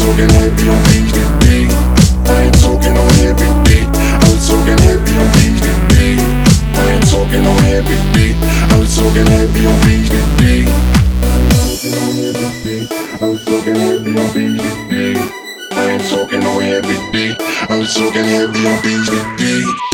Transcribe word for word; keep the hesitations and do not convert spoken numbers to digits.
talking heavy on beat, beat. I ain't talking on heavy beat. I was talking heavy on beat, beat. I ain't talking on heavy beat. I was talking heavy on beat, beat. I was talking heavy on beat, beat. I ain't talking on heavy beat. I was talking heavy on beat, beat.